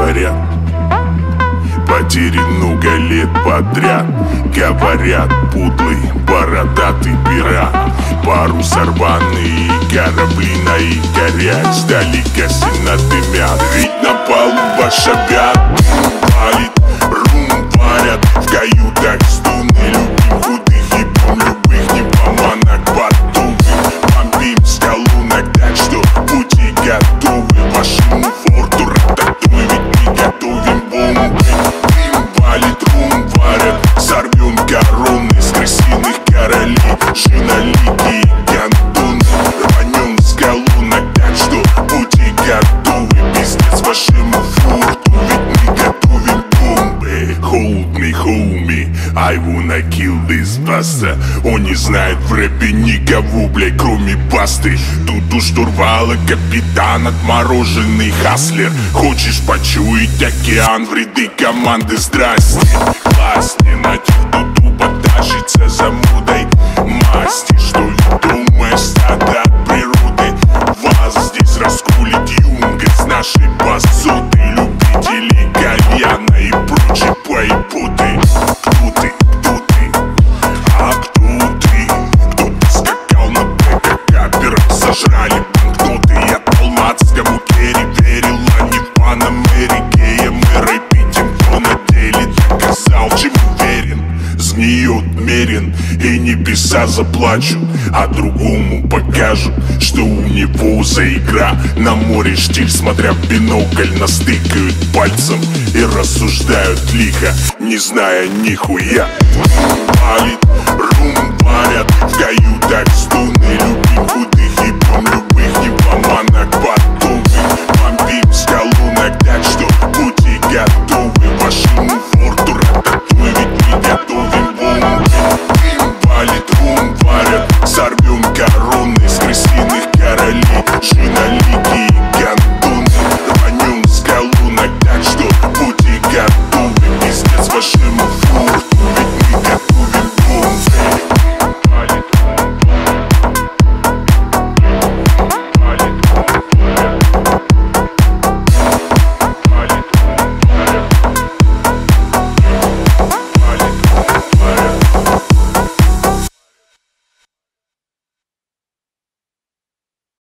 говорят, потерян много лет подряд. Говорят, пудлый, бородатый пират. Парус рваный, корабли на их горят. Сдалека сильно дымят, видно палуба шагат. Палит, рум варят, в каютах стуны. Любим худых и бом любых нимфоманок поддувы. Бомбим с колонок, так что будьте готовы. Вашему форту рататуй, ведь мы готовим бомбы. Дым валит, рум варят, сорвем короны с крысиных королей. Шинолики, гандоны, рванем с колонок, так что будьте готовы. Пиздец вашему форту, ведь мы готовим бомбы. Hold me, homie, I wanna kill this bastard. Он не знает в рэпе никого, блядь, кроме басты. Тут у штурвала капитан, отмороженный хаслер. Хочешь почуять океан в ряды команды? Здрасте, класс, не на тех, кто тупо тащится за модой масти. Что ли думаешь, стадо от природы? Вас здесь раскулит юнга с нашей басотой. Любители кальяна и прочей поеботы. Кто ты? Кто ты? А кто ты? Кто-то скакал на БК каперах, сожрали банкноты. Я талмацкому керри верил, а не в Панамерике. Мы рэпитим, кто на деле доказал, чему верен. Сгниет мерен, и небеса заплачут, а другому покажут, что у него за игра. На море штиль, смотря в бинокль, настыкают пальцем и рассуждают лихо, не зная нихуя. Палит, рум варят, в каютах стуны.